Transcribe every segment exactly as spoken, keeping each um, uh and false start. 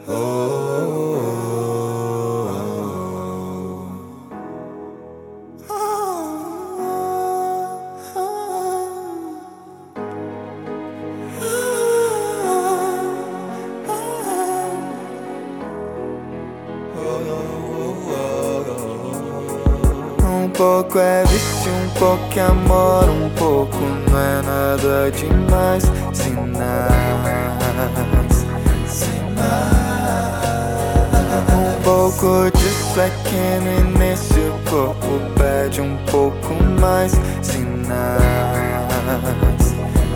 Oh, oh, um pouco é vício, um pouco é amor, um pouco não é nada demais. Sinais, sinais. Um pouco disso é que no início o corpo pede um pouco mais. Sinais,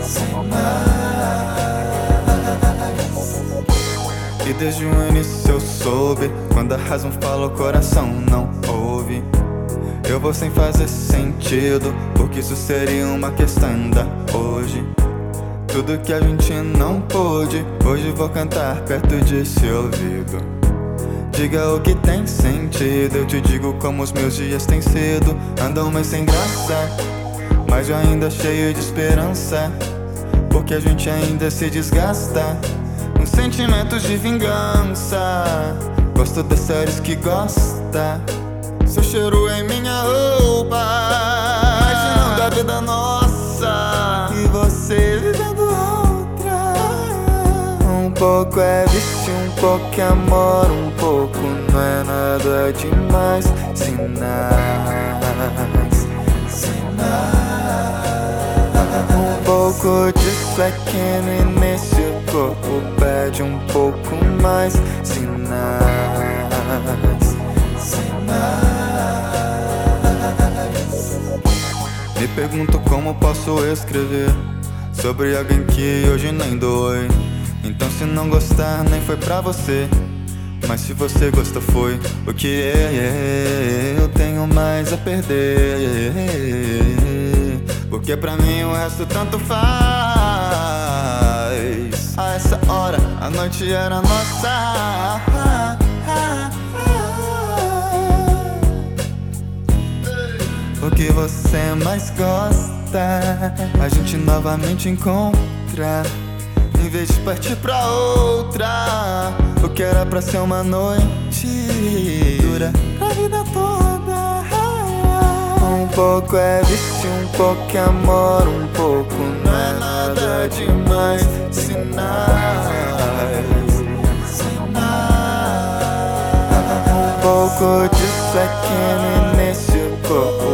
sinais. E desde o início eu soube, quando a razão fala o coração não ouve. Eu vou sem fazer sentido, porque isso seria uma questão da hoje. Tudo que a gente não pôde, hoje vou cantar perto de seu ouvido. Diga o que tem sentido, eu te digo como os meus dias têm sido. Andam meio sem graça, mas eu ainda cheio de esperança, porque a gente ainda se desgasta com sentimentos de vingança. Gosto das séries que gosta, seu cheiro em minha roupa, imaginando a vida nossa e você vivendo outra. Um pouco é vício, um pouco é amor, um pouco não é nada demais. Sinais, sinais. Um pouco disso é que no início o corpo pede um pouco mais. Sinais, sinais. Me pergunto como posso escrever sobre alguém que hoje nem dói. Então se não gostar nem foi pra você, mas se você gosta foi o que é. Eu tenho mais a perder, porque pra mim o resto tanto faz. A essa hora a noite era nossa. O que você mais gosta, a gente novamente encontra, em vez de partir pra outra. O que era pra ser uma noite dura pra vida toda. Um pouco é vício, um pouco é amor, um pouco não é nada demais. Sinais, sinais. Um pouco disso é que no início o corpo